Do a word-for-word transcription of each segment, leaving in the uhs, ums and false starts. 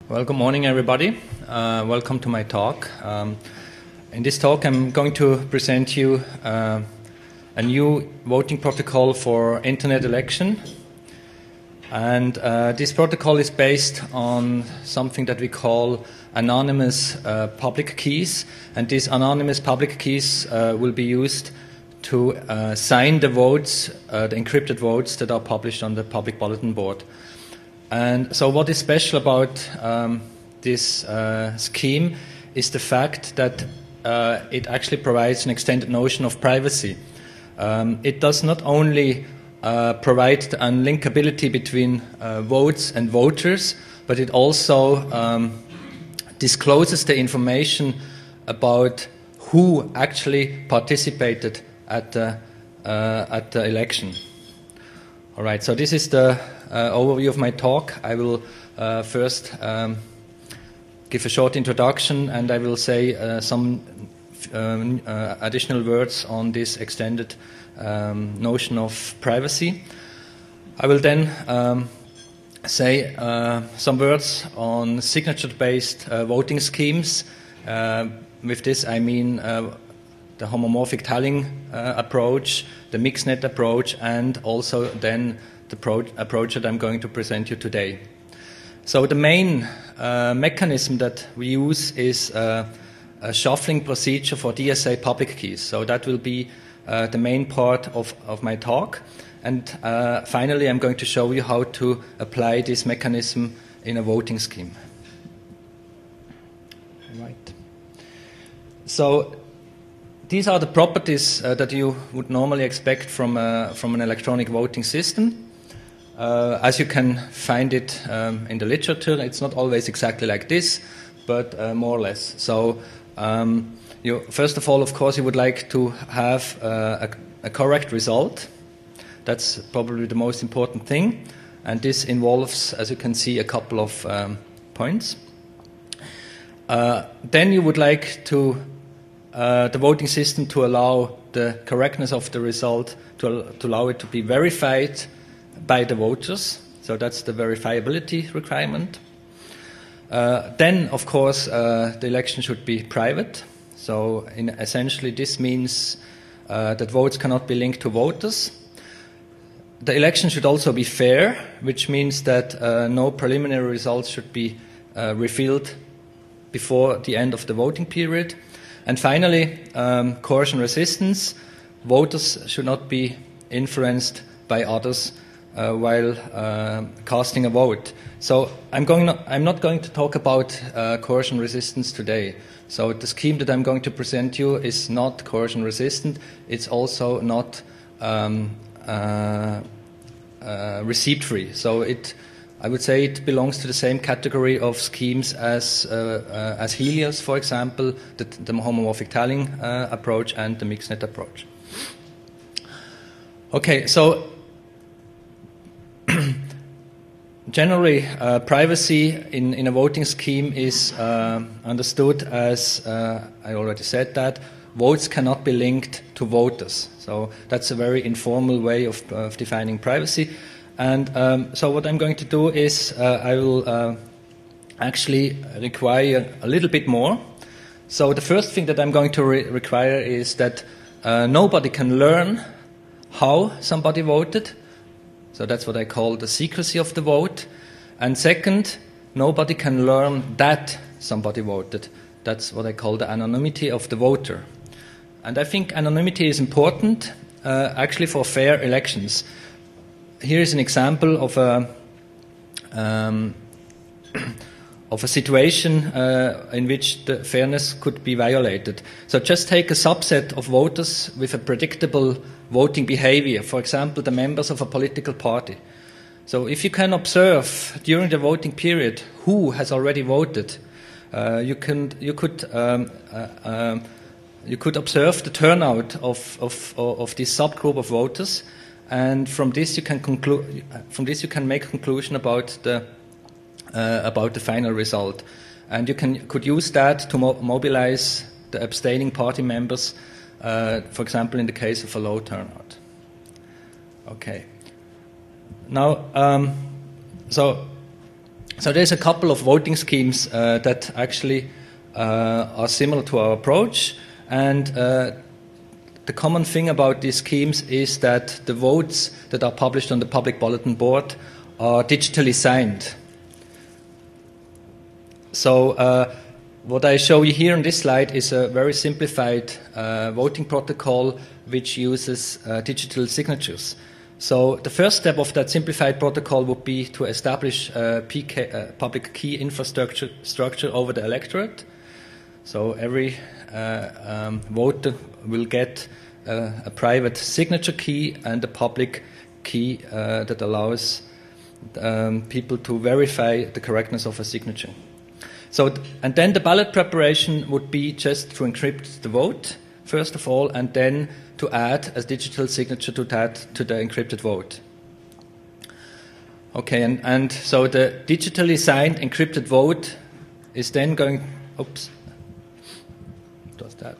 Well, good morning, everybody. Uh, welcome to my talk. Um, in this talk, I'm going to present you uh, a new voting protocol for internet election. And uh, this protocol is based on something that we call anonymous uh, public keys. And these anonymous public keys uh, will be used to uh, sign the votes, uh, the encrypted votes that are published on the public bulletin board. And so what is special about um, this uh, scheme is the fact that uh, it actually provides an extended notion of privacy. Um, it does not only uh, provide the unlinkability between uh, votes and voters, but it also um, discloses the information about who actually participated at the, uh, at the election. All right, so this is the uh, overview of my talk. I will uh, first um, give a short introduction, and I will say uh, some um, uh, additional words on this extended um, notion of privacy. I will then um, say uh, some words on signature-based uh, voting schemes. Uh, with this, I mean uh, the homomorphic tallying uh, approach, the mixnet approach, and also then the pro approach that I'm going to present you today. So the main uh, mechanism that we use is uh, a shuffling procedure for D S A public keys. So that will be uh, the main part of, of my talk. And uh, finally, I'm going to show you how to apply this mechanism in a voting scheme. Right. So these are the properties uh, that you would normally expect from, uh, from an electronic voting system. Uh, as you can find it um, in the literature, it's not always exactly like this, but uh, more or less. So, um, you, first of all, of course, you would like to have uh, a, a correct result. That's probably the most important thing. And this involves, as you can see, a couple of um, points. Uh, then you would like to Uh, the voting system to allow the correctness of the result, to, to allow it to be verified by the voters. So that's the verifiability requirement. Uh, then, of course, uh, the election should be private. So in, essentially this means uh, that votes cannot be linked to voters. The election should also be fair, which means that uh, no preliminary results should be uh, revealed before the end of the voting period. And finally, um, coercion resistance. Voters should not be influenced by others uh, while uh, casting a vote. So I'm, going not, I'm not going to talk about uh, coercion resistance today. So the scheme that I'm going to present you is not coercion resistant. It's also not um, uh, uh, receipt free. So it I would say it belongs to the same category of schemes as, uh, uh, as Helios, for example, the, the homomorphic tallying uh, approach and the mixnet approach. Okay, so generally, uh, privacy in, in a voting scheme is uh, understood as, uh, I already said that, votes cannot be linked to voters. So that's a very informal way of, of defining privacy. And um, so what I'm going to do is uh, I will uh, actually require a little bit more. So the first thing that I'm going to re require is that uh, nobody can learn how somebody voted. So that's what I call the secrecy of the vote. And second, nobody can learn that somebody voted. That's what I call the anonymity of the voter. And I think anonymity is important uh, actually for fair elections. Here is an example of a um, of a situation uh, in which the fairness could be violated. So just take a subset of voters with a predictable voting behavior, for example, the members of a political party. So if you can observe during the voting period who has already voted, uh, you can you could um, uh, um, you could observe the turnout of of of this subgroup of voters. And from this you can conclude. From this you can make a conclusion about the uh, about the final result, and you can could use that to mo mobilize the abstaining party members, uh, for example, in the case of a low turnout. Okay. Now, um, so So there's a couple of voting schemes uh, that actually uh, are similar to our approach, and uh, the common thing about these schemes is that the votes that are published on the public bulletin board are digitally signed. So uh, what I show you here on this slide is a very simplified uh, voting protocol which uses uh, digital signatures. So the first step of that simplified protocol would be to establish a P K, uh, public key infrastructure structure over the electorate. So every uh, um, voter will get uh, a private signature key and a public key uh, that allows um, people to verify the correctness of a signature. So, and then the ballot preparation would be just to encrypt the vote, first of all, and then to add a digital signature to that, to the encrypted vote. Okay, and, and so the digitally signed encrypted vote is then going, oops, does that.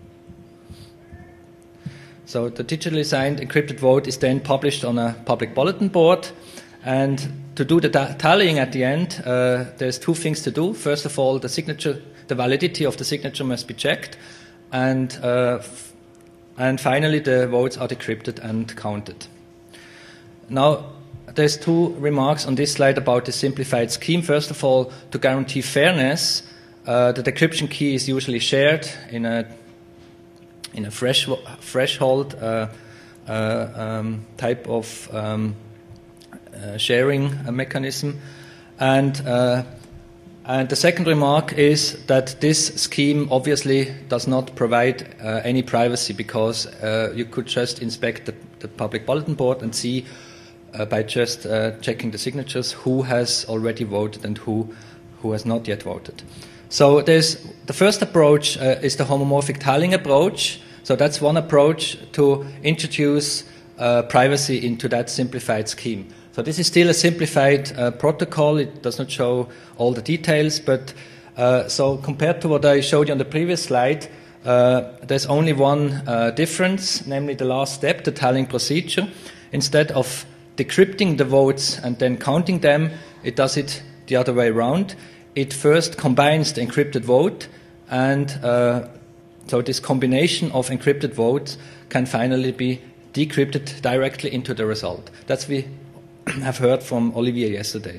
So the digitally signed encrypted vote is then published on a public bulletin board, and to do the tallying at the end, uh, there's two things to do. First of all, the signature, the validity of the signature must be checked, and uh, and finally the votes are decrypted and counted. Now, there's two remarks on this slide about the simplified scheme. First of all, to guarantee fairness, uh, the decryption key is usually shared in a in a fresh, threshold uh, uh, um, type of um, Uh, sharing a mechanism, and uh, and the second remark is that this scheme obviously does not provide uh, any privacy, because uh, you could just inspect the, the public bulletin board and see uh, by just uh, checking the signatures who has already voted and who who has not yet voted. So there's the first approach uh, is the homomorphic tallying approach. So that's one approach to introduce uh, privacy into that simplified scheme. So this is still a simplified uh, protocol. It does not show all the details, but uh, so compared to what I showed you on the previous slide, uh, there's only one uh, difference, namely the last step, the tallying procedure. Instead of decrypting the votes and then counting them, it does it the other way around. It first combines the encrypted vote, and uh, so this combination of encrypted votes can finally be decrypted directly into the result. That's we have heard from Olivier yesterday.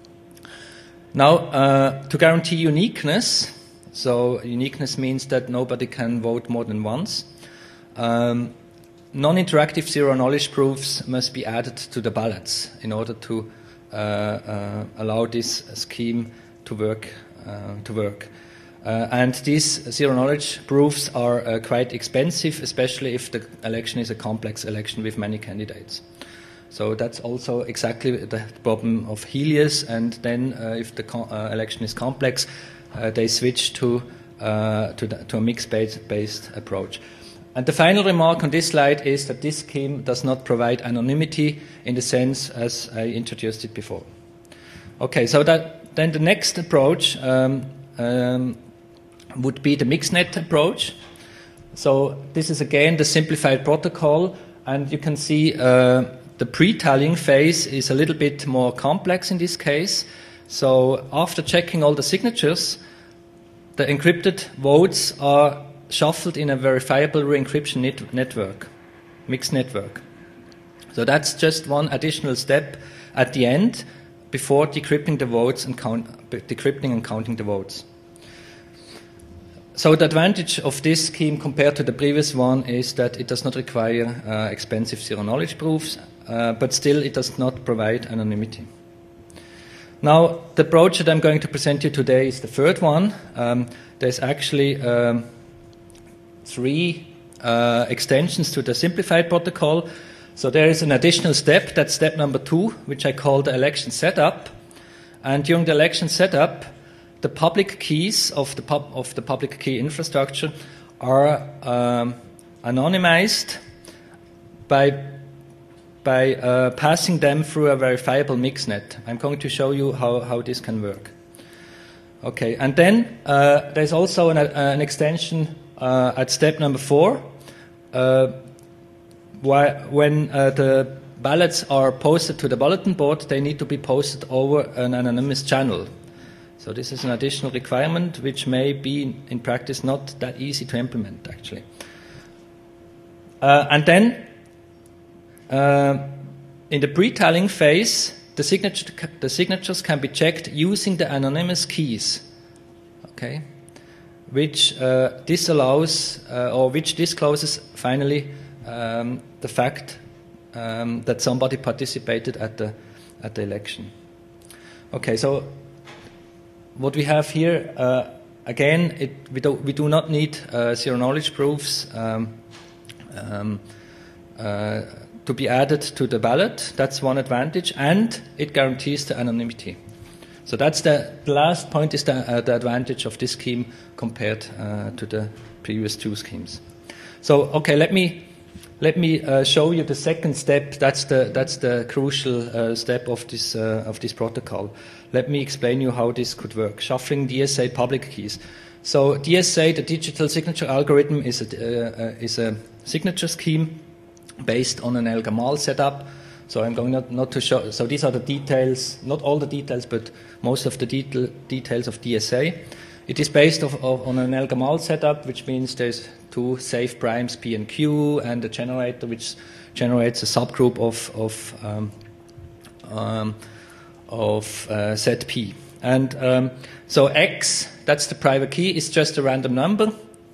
Now, uh, to guarantee uniqueness, so uniqueness means that nobody can vote more than once, um, non-interactive zero-knowledge proofs must be added to the ballots in order to uh, uh, allow this scheme to work. Uh, to work. Uh, and these zero-knowledge proofs are uh, quite expensive, especially if the election is a complex election with many candidates. So that's also exactly the problem of Helios, and then uh, if the co uh, election is complex, uh, they switch to, uh, to, the, to a mixed-based approach. And the final remark on this slide is that this scheme does not provide anonymity in the sense as I introduced it before. Okay, so that, then the next approach um, um, would be the mixed-net approach. So this is again the simplified protocol, and you can see uh, the pre-tallying phase is a little bit more complex in this case. So after checking all the signatures, the encrypted votes are shuffled in a verifiable re-encryption net network, mixed network. So that's just one additional step at the end before decrypting the votes and count, decrypting and counting the votes. So the advantage of this scheme compared to the previous one is that it does not require uh, expensive zero-knowledge proofs, uh, but still it does not provide anonymity. Now, the approach that I'm going to present you today is the third one. Um, there's actually um, three uh, extensions to the simplified protocol. So there is an additional step, that's step number two, which I call the election setup. And during the election setup, the public keys of the, pub of the public key infrastructure are um, anonymized by, by uh, passing them through a verifiable mixnet. I'm going to show you how, how this can work. Okay, and then uh, there's also an, uh, an extension uh, at step number four, uh, why, when uh, the ballots are posted to the bulletin board, they need to be posted over an anonymous channel. So this is an additional requirement which may be in practice not that easy to implement actually. Uh, and then uh, in the pre-tallying phase, the, signature, the signatures can be checked using the anonymous keys, okay, which uh, disallows uh, or which discloses finally um, the fact um, that somebody participated at the at the election. Okay, so what we have here uh, again, it, we, do, we do not need uh, zero knowledge proofs um, um, uh, to be added to the ballot. That's one advantage, and it guarantees the anonymity. So that's the, the last point is the, uh, the advantage of this scheme compared uh, to the previous two schemes. So okay, let me let me uh, show you the second step. That's the that's the crucial uh, step of this uh, of this protocol. Let me explain you how this could work. Shuffling D S A public keys. So D S A, the digital signature algorithm, is a uh, uh, is a signature scheme based on an Elgamal setup. So I'm going not, not to show, so these are the details, not all the details, but most of the detail, details of D S A. It is based of, of, on an Elgamal setup, which means there's two safe primes, P and Q, and a generator which generates a subgroup of, of, um, um, of uh, set P. And um, so X, that's the private key, is just a random number,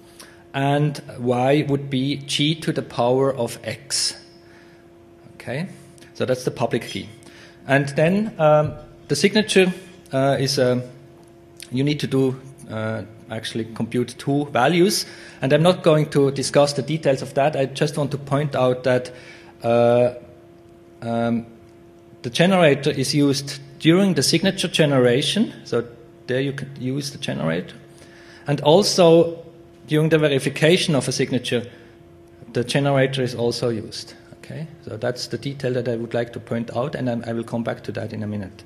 and Y would be G to the power of X. Okay? So that's the public key. And then um, the signature uh, is, uh, you need to do, uh, actually compute two values. And I'm not going to discuss the details of that. I just want to point out that uh, um, the generator is used during the signature generation. So there you can use the generator. And also during the verification of a signature, the generator is also used. Okay, so that's the detail that I would like to point out, and I will come back to that in a minute.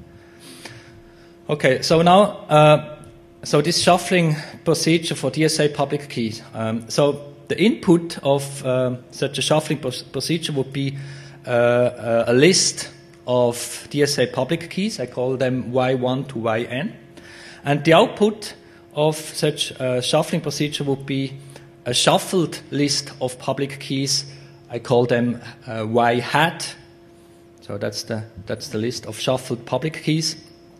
Okay, so now, uh, so this shuffling procedure for D S A public keys. Um, so the input of uh, such a shuffling procedure would be uh, a list of D S A public keys. I call them Y one to Y N. And the output of such a shuffling procedure would be a shuffled list of public keys. I call them uh, Y hat. So that's the that's the list of shuffled public keys.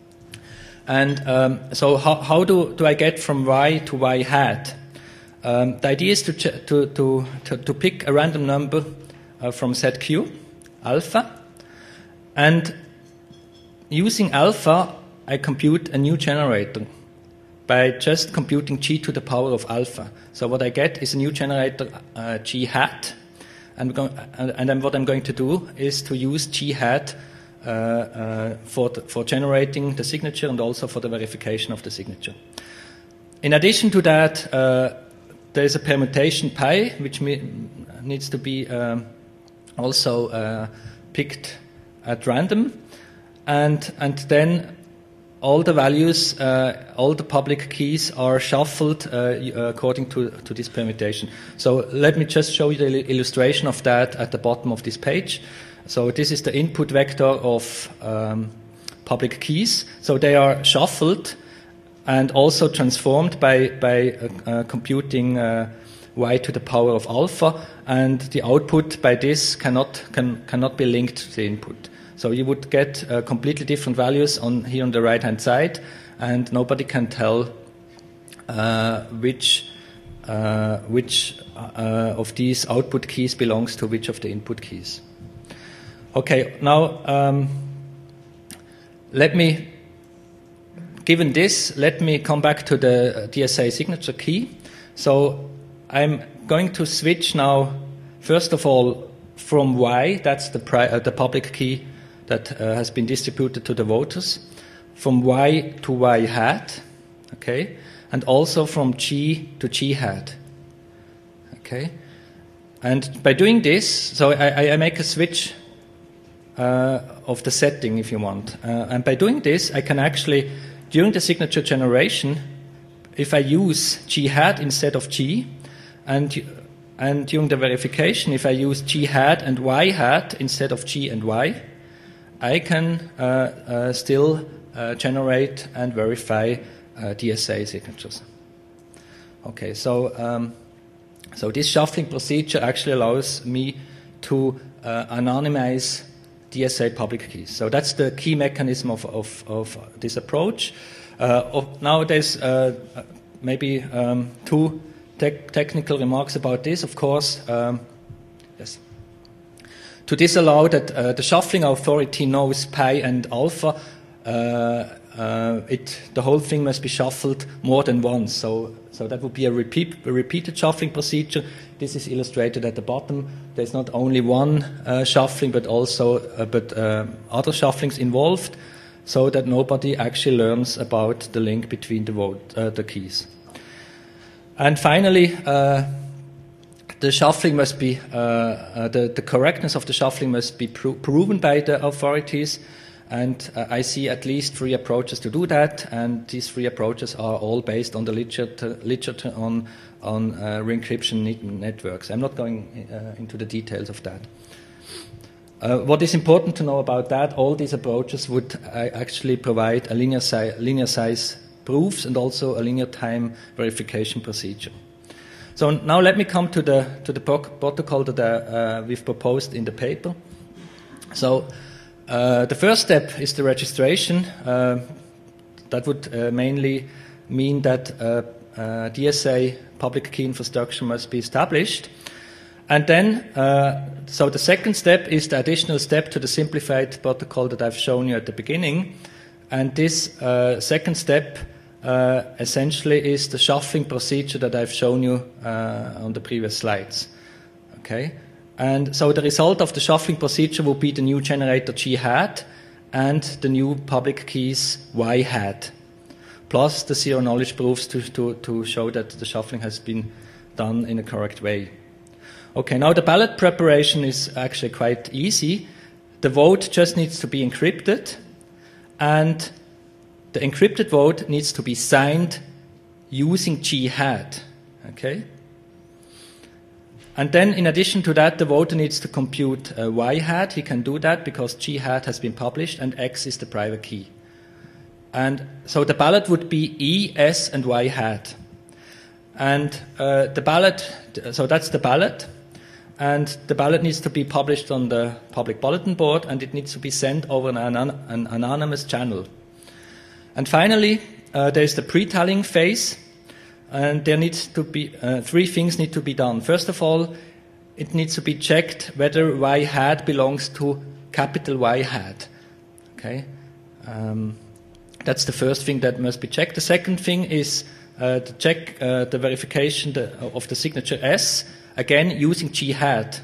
And um, so how, how do, do I get from Y to Y hat? Um, the idea is to, to, to, to, to pick a random number uh, from set Q, alpha, and using alpha, I compute a new generator by just computing G to the power of alpha. So what I get is a new generator, uh, G hat. And, going, and then what I'm going to do is to use G hat uh, uh, for, the, for generating the signature and also for the verification of the signature. In addition to that, uh, there is a permutation pi, which needs to be um, also uh, picked at random. And, and then all the values, uh, all the public keys are shuffled uh, according to, to this permutation. So let me just show you the illustration of that at the bottom of this page. So this is the input vector of um, public keys. So they are shuffled and also transformed by, by uh, uh, computing uh, Y to the power of alpha, and the output by this cannot, can, cannot be linked to the input. So you would get uh, completely different values on here on the right-hand side, and nobody can tell uh, which uh, which uh, of these output keys belongs to which of the input keys. Okay, now um, let me, given this, let me come back to the D S A signature key. So I'm going to switch now, first of all, from Y, that's the, pri uh, the public key that uh, has been distributed to the voters, from Y to Y hat, okay, and also from G to G hat, okay. And by doing this, so I, I make a switch uh, of the setting, if you want, uh, and by doing this, I can actually, during the signature generation, if I use G hat instead of G, and And during the verification, if I use G hat and Y hat instead of G and Y, I can uh, uh, still uh, generate and verify uh, D S A signatures. Okay, so um, so this shuffling procedure actually allows me to uh, anonymize D S A public keys. So that's the key mechanism of of, of this approach. Uh, of, now there's uh, maybe um, two te technical remarks about this. Of course, um, yes. To disallow that uh, the shuffling authority knows pi and alpha, uh, uh, it, the whole thing must be shuffled more than once. So, so that would be a, repeat, a repeated shuffling procedure. This is illustrated at the bottom. There's not only one uh, shuffling, but also uh, but uh, other shufflings involved, so that nobody actually learns about the link between the vote, uh, the keys. And finally, uh, the shuffling must be, uh, uh, the, the correctness of the shuffling must be pro proven by the authorities. And uh, I see at least three approaches to do that. And these three approaches are all based on the literature, literature on, on uh, re-encryption net networks. I'm not going uh, into the details of that. Uh, what is important to know about that, all these approaches would uh, actually provide a linear, si linear size proofs and also a linear time verification procedure. So now let me come to the to the protocol that uh, we've proposed in the paper. So uh, the first step is the registration. Uh, that would uh, mainly mean that uh, uh, D S A public key infrastructure must be established. And then, uh, so the second step is the additional step to the simplified protocol that I've shown you at the beginning. And this uh, second step Uh, essentially is the shuffling procedure that I've shown you uh, on the previous slides. Okay, and so the result of the shuffling procedure will be the new generator G hat and the new public keys Y hat, plus the zero knowledge proofs to, to, to show that the shuffling has been done in a correct way. Okay, now the ballot preparation is actually quite easy. The vote just needs to be encrypted, and the encrypted vote needs to be signed using G hat, okay? And then in addition to that, the voter needs to compute uh, Y hat. He can do that because G hat has been published and X is the private key. And so the ballot would be E, S, and Y hat. And uh, the ballot, so that's the ballot. And the ballot needs to be published on the public bulletin board, and it needs to be sent over an, anon an anonymous channel. And finally, uh, there's the pre-tallying phase, and there needs to be uh, three things need to be done. First of all, it needs to be checked whether Y hat belongs to capital Y hat. Okay, um, that's the first thing that must be checked. The second thing is uh, to check uh, the verification the, of the signature S, again using G hat.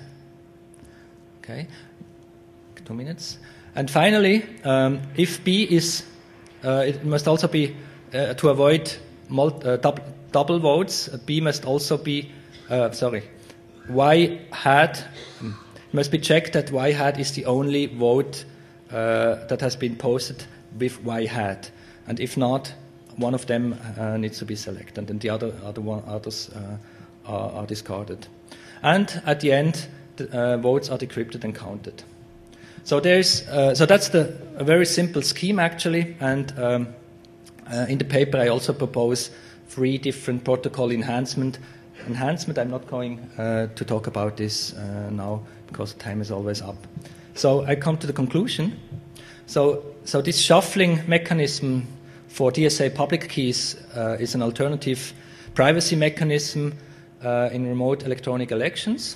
Okay, two minutes. And finally, um, if B is Uh, it must also be, uh, to avoid multi, uh, dub, double votes, uh, B must also be, uh, sorry, Y hat, um, must be checked that Y hat is the only vote uh, that has been posted with Y hat. And if not, one of them uh, needs to be selected, and the other, other one, others uh, are, are discarded. And at the end, the uh, votes are decrypted and counted. So there's, uh, so that's the a very simple scheme actually, and um, uh, in the paper I also propose three different protocol enhancement. Enhancement. I'm not going uh, to talk about this uh, now because time is always up. So I come to the conclusion. So, so this shuffling mechanism for D S A public keys uh, is an alternative privacy mechanism uh, in remote electronic elections.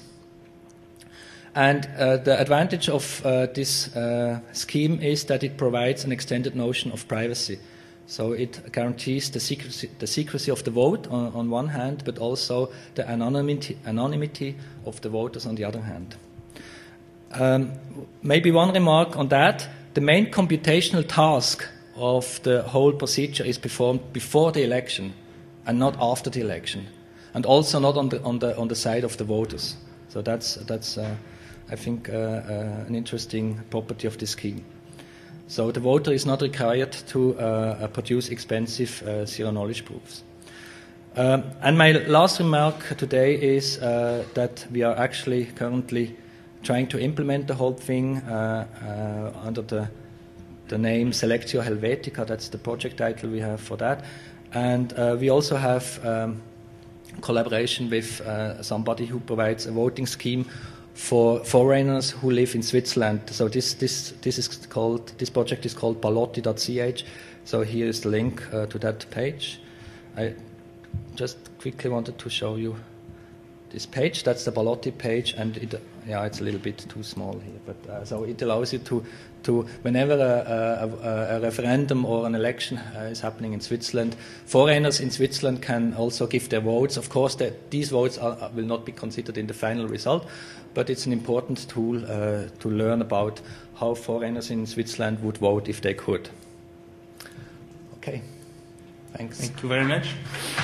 And uh, the advantage of uh, this uh, scheme is that it provides an extended notion of privacy. So it guarantees the secrecy, the secrecy of the vote on, on one hand, but also the anonymity, anonymity of the voters on the other hand. Um, maybe one remark on that. The main computational task of the whole procedure is performed before the election and not after the election, and also not on the, on the, on the side of the voters. So that's, that's uh, I think, uh, uh, an interesting property of this scheme. So the voter is not required to uh, produce expensive uh, zero knowledge proofs. Um, and my last remark today is uh, that we are actually currently trying to implement the whole thing uh, uh, under the, the name Selectio Helvetica. That's the project title we have for that. And uh, we also have um, collaboration with uh, somebody who provides a voting scheme for foreigners who live in Switzerland. So this this this is called this project is called ballotti dot c h. So here is the link uh, to that page. I just quickly wanted to show you this page. That's the Ballotti page, and it, yeah, it's a little bit too small here. But uh, so it allows you to to whenever a, a, a referendum or an election uh, is happening in Switzerland, foreigners in Switzerland can also give their votes. Of course, that these votes are, will not be considered in the final result, but it's an important tool uh, to learn about how foreigners in Switzerland would vote if they could. Okay, thanks. Thank you very much.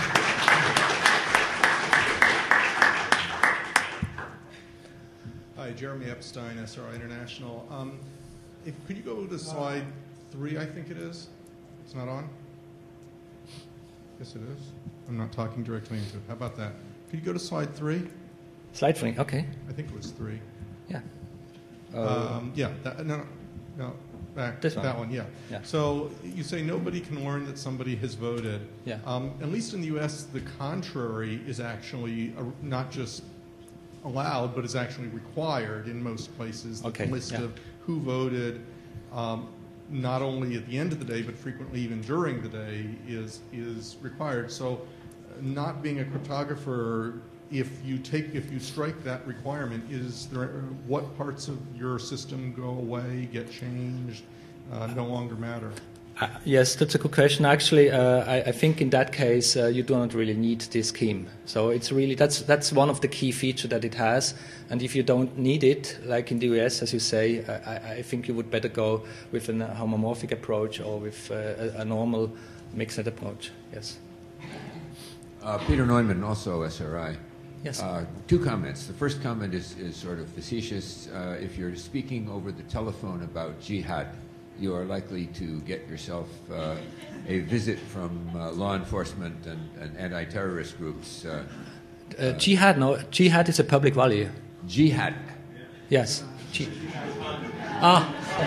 Hi, Jeremy Epstein, S R I International. Um, if, could you go to slide three, I think it is? It's not on? Yes, it is. I'm not talking directly into it. How about that? Could you go to slide three? Slide three, okay. I think it was three. Yeah. Uh, Um, yeah, that, no, no, back. This one? That one, yeah. Yeah. So you say nobody can learn that somebody has voted. Yeah. Um, at least in the U S, the contrary is actually a, not just allowed, but is actually required in most places. Okay, The list yeah. of who voted, um, not only at the end of the day, but frequently even during the day, is is required. So, uh, not being a cryptographer, if you take if you strike that requirement, is there what parts of your system go away, get changed, uh, no longer matter? Uh, yes, that's a good question. Actually, uh, I, I think in that case uh, you do not really need this scheme. So it's really that's that's one of the key features that it has. And if you don't need it, like in the U S, as you say, I, I think you would better go with a homomorphic approach or with uh, a, a normal mixed approach. Yes. Uh, Peter Neumann, also S R I. Yes. Uh, two comments. The first comment is, is sort of facetious. Uh, if you're speaking over the telephone about jihad, you are likely to get yourself uh, a visit from uh, law enforcement and, and anti-terrorist groups. Uh, uh, jihad, no. Jihad is a public value. Jihad. Yes. Ji- ah.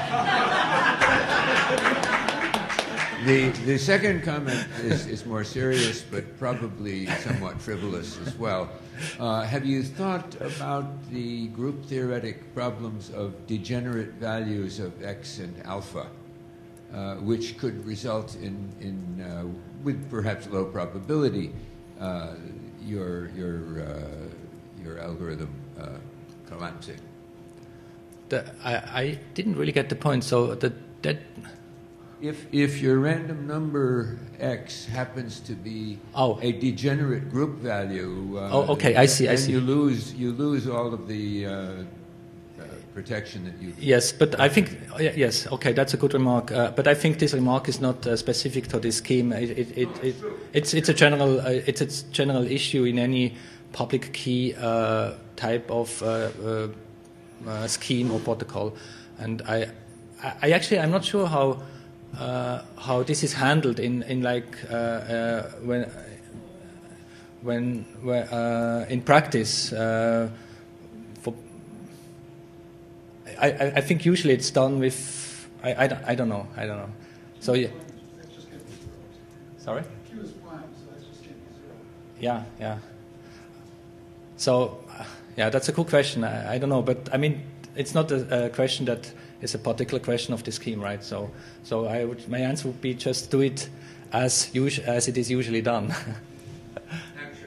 The, the second comment is, is more serious, but probably somewhat frivolous as well. Uh, have you thought about the group theoretic problems of degenerate values of X and alpha, uh, which could result in, in uh, with perhaps low probability, uh, your, your, uh, your algorithm uh, collapsing? The, I, I didn't really get the point. So the, that... If, if your random number X happens to be oh. a degenerate group value, uh, oh, okay, I see, I see. you lose you lose all of the uh, uh, protection that you. Yes, but I think yes, okay, that's a good remark. Uh, but I think this remark is not uh, specific to this scheme. It, it, it, it, it's it's a general uh, it's a general issue in any public key uh, type of uh, uh, uh, scheme or protocol, and I I actually I'm not sure how. Uh, how this is handled in in like uh, uh, when when, when uh, in practice. Uh, for I, I I think usually it's done with I I don't, I don't know I don't know. So yeah. Sorry. Yeah yeah. So uh, yeah, that's a cool question. I, I don't know, but I mean it's not a, a question that. Is a particular question of the scheme, right? So, so I would, my answer would be just do it as usual, as it is usually done. Sure.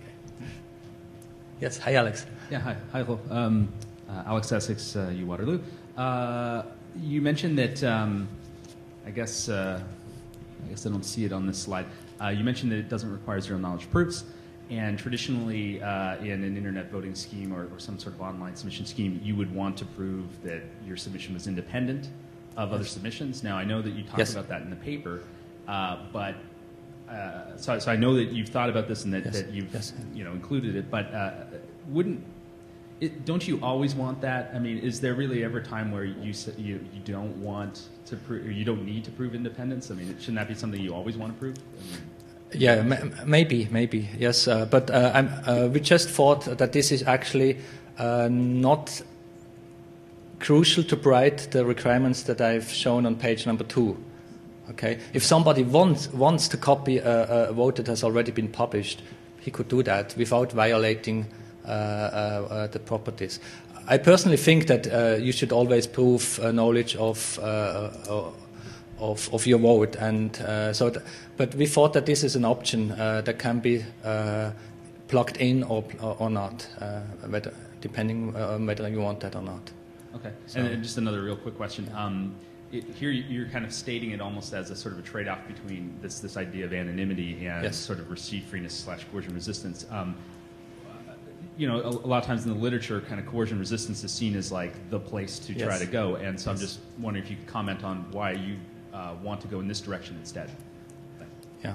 Yes. Hi, Alex. Yeah. Hi. Hi, Rolf. Um, uh, Alex Essex, uh, U Waterloo. Uh, you mentioned that. Um, I guess. Uh, I guess I don't see it on this slide. Uh, you mentioned that it doesn't require zero knowledge proofs. And traditionally, uh, in an internet voting scheme or, or some sort of online submission scheme, you would want to prove that your submission was independent of other submissions. Now, I know that you talked yes. about that in the paper, uh, but uh, so, so I know that you've thought about this and that, yes. that you've yes. you know included it. But uh, wouldn't it, don't you always want that? I mean, is there really ever a time where you you you don't want to prove or you don't need to prove independence? I mean, shouldn't that be something you always want to prove? I mean, Yeah, m maybe, maybe, yes. Uh, but uh, I'm, uh, we just thought that this is actually uh, not crucial to provide the requirements that I've shown on page number two. Okay, if somebody wants wants to copy a, a vote that has already been published, he could do that without violating uh, uh, uh, the properties. I personally think that uh, you should always prove uh, knowledge of, uh, uh, of of your vote, and uh, so. Th but we thought that this is an option uh, that can be uh, plugged in or or not, uh, whether, depending on whether you want that or not. Okay, So, and, and just another real quick question. Um, it, here you're kind of stating it almost as a sort of a trade-off between this this idea of anonymity and yes. sort of receipt freeness slash coercion resistance. Um, you know, a, a lot of times in the literature, kind of coercion resistance is seen as like the place to try yes. to go, and so yes. I'm just wondering if you could comment on why you uh, want to go in this direction instead. Yeah.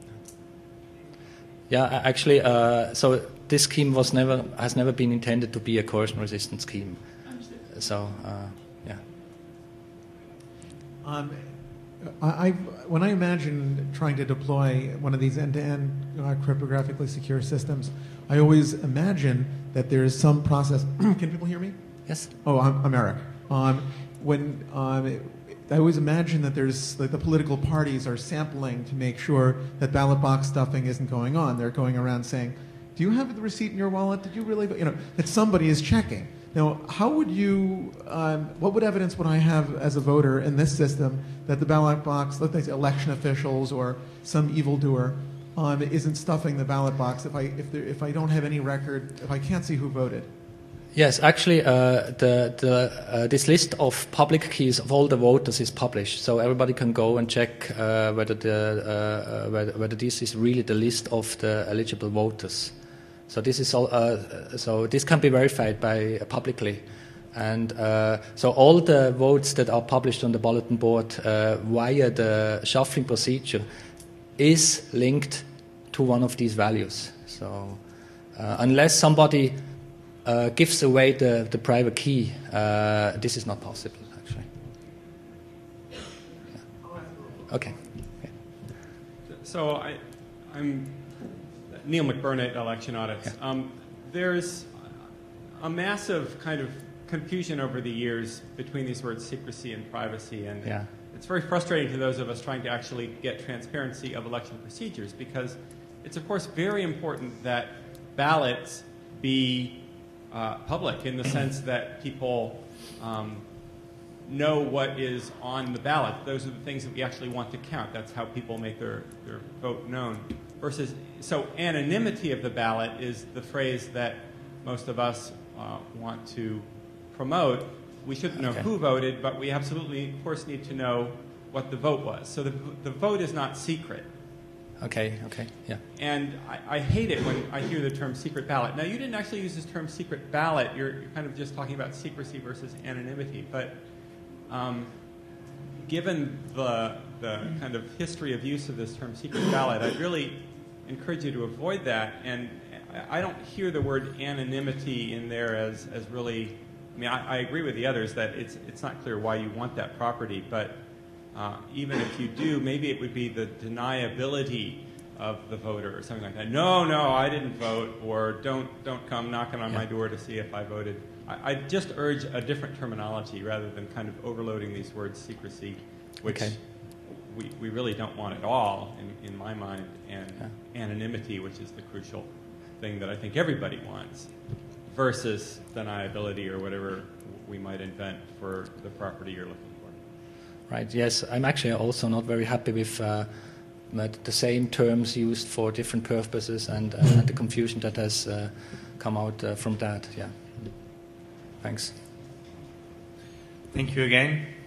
Yeah, actually, uh, so this scheme was never has never been intended to be a coercion-resistant scheme. So, uh, yeah. Um, I, I, when I imagine trying to deploy one of these end-to-end uh, cryptographically secure systems, I always imagine that there is some process. Can people hear me? Yes. Oh, I'm, I'm Eric. Um, when um, it, I always imagine that there's like the political parties are sampling to make sure that ballot box stuffing isn't going on. They're going around saying, "Do you have the receipt in your wallet? Did you really?" You know, that somebody is checking. Now, how would you, um, what would evidence would I have as a voter in this system that the ballot box, let's say election officials or some evildoer, um, isn't stuffing the ballot box if I, if, there, if I don't have any record, if I can't see who voted? Yes, actually, uh, the, the, uh, this list of public keys of all the voters is published, so everybody can go and check uh, whether, the, uh, uh, whether, whether this is really the list of the eligible voters. So this is all. Uh, so this can be verified by uh, publicly, and uh, so all the votes that are published on the bulletin board uh, via the shuffling procedure is linked to one of these values. So uh, unless somebody uh, gives away the, the private key, uh, this is not possible. Actually. Yeah. Okay. Okay. So I, I'm. Neil McBurnett, Election Audits. Yeah. Um, there's a massive kind of confusion over the years between these words secrecy and privacy, and Yeah. it's very frustrating to those of us trying to actually get transparency of election procedures, because it's of course very important that ballots be uh, public in the sense that people um, know what is on the ballot. Those are the things that we actually want to count. That's how people make their, their vote known. Versus, so anonymity of the ballot is the phrase that most of us uh, want to promote. We shouldn't know Okay. who voted, but we absolutely, of course, need to know what the vote was. So the, the vote is not secret. Okay. Okay. Yeah. And I, I hate it when I hear the term secret ballot. Now, you didn't actually use this term secret ballot. You're, you're kind of just talking about secrecy versus anonymity. But um, given the, the kind of history of use of this term secret ballot, I'd really encourage you to avoid that. And I don't hear the word anonymity in there as, as really, I mean, I, I agree with the others that it's, it's not clear why you want that property, but uh, even if you do, maybe it would be the deniability of the voter or something like that. No, no, I didn't vote, or don't, don't come knocking on Yeah. my door to see if I voted. I, I just urge a different terminology rather than kind of overloading these words secrecy, which Okay. we, we really don't want at all in, in my mind, and Yeah. anonymity, which is the crucial thing that I think everybody wants, versus deniability or whatever we might invent for the property you're looking for. Right. Yes, I'm actually also not very happy with uh, that the same terms used for different purposes, and, uh, and the confusion that has uh, come out uh, from that. Yeah. Thanks. Thank you again.